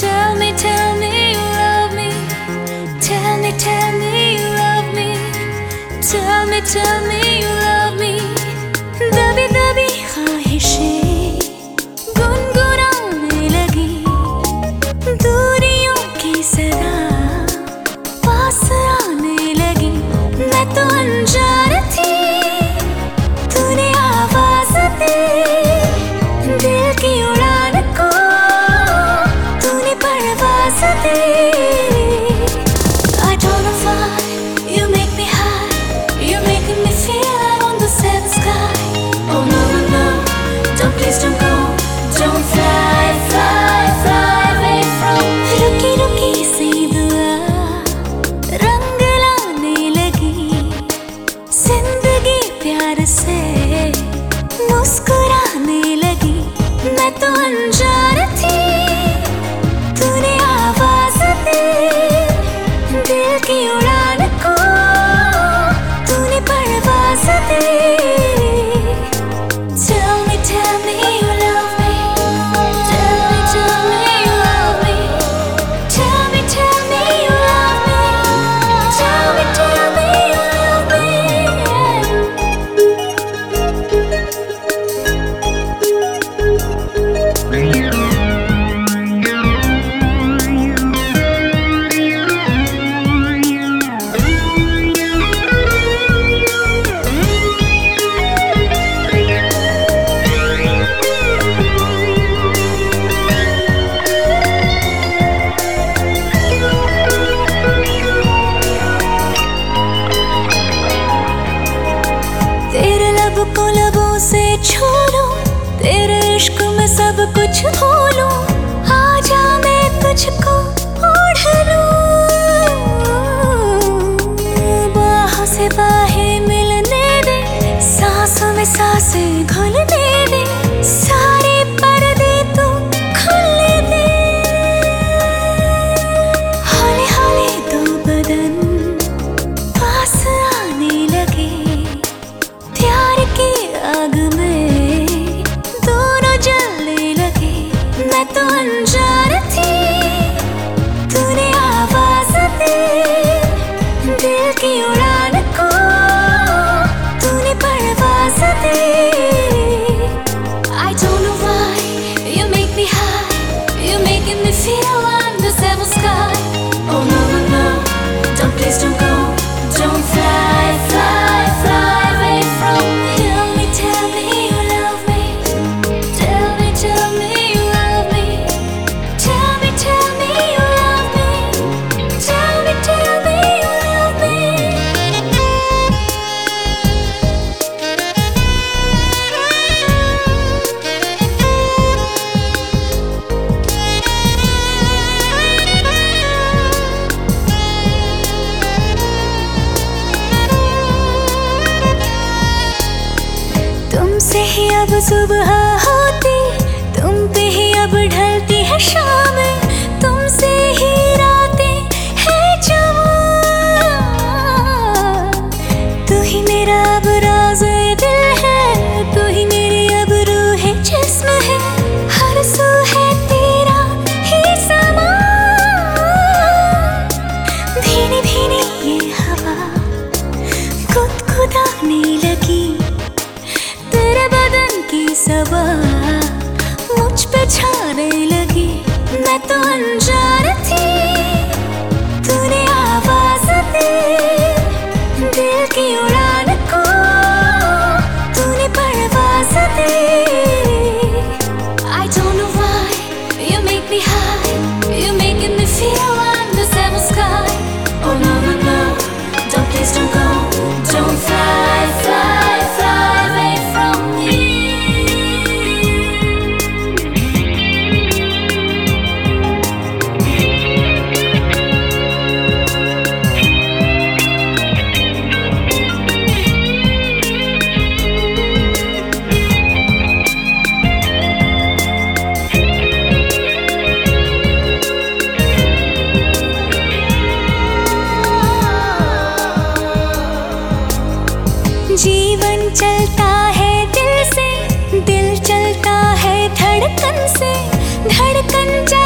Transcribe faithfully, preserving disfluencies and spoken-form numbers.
Tell me, tell me you love me. Tell me, tell me you love me. Tell me, tell me you love me. दबी दबी ख्वाहिशें गुनगुनाने लगी, दूरियों की सदा पास आने लगी। मैं तो अनजान थी, तूने आवाज दी, दिल की उड़ान को तूने परवाज दी। I don't know why you make me high, you're making me feel I'm on the seventh sky. Oh no no no, don't please don't go, don't fly fly fly away from me. रुकी रुकी सी दुआ रंग लाने लगी, जिंदगी प्यार से मुस्कुराने लगी। मैं तो अनजान थी, तूने आवाज दी, दिल की उड़ान को तूने परवाज दी। Tell me, tell me you love me. Tell me, tell me you love me. Tell me, tell me you love me. Tell me, tell me you love me. तेरे लब को लबों से छू लूं, तेरे इश्क में सब कुछ भूलूं। आजा मैं तुझको ओढ़ लूं, बाहों से बाहें मिलने दे, सांसों में सांसें घुलने दे, सारे पर्दे तू खुलने दे। हौले हौले दो बदन पास आने लगे, प्यार की आग में दोनों जलने लगे। मैं तो अनजान थी, तूने आवाज दी, दिल की उड़ान को तूने परवाज दी। I don't know why you make me high, you're making me feel I'm the seventh sky. Oh no no no, don't please don't go, don't fly fly fly away from me. Tell me, tell me you love me. Tell me, tell me you love me. Tell me, tell me you love me. Tell me, tell me you love me. तुमसे ही अब सुबह होती, तुम पे ही अब ढलती है शाम, तुमसे ही रातें हैं जवां। तू ही मेरा अब राज़ दिल है, तू ही मेरी अब रूह जिस्म है, हर सू है तेरा ही समा। भीनी भीनी ये हवा गुदगुदाने लगी, तेरे बदन की सबा मुझ पे छाने लगी। मैं तो अनजान थी, तूने आवाज दी, दिल की उड़ान को तूने परवाज दी। I don't know why you make me high, you're making me feel I'm the seventh sky. Oh no no no, don't please don't go, don't fly fly fly away from me. जीवन चलता है दिल से, दिल चलता है धड़कन से, धड़कन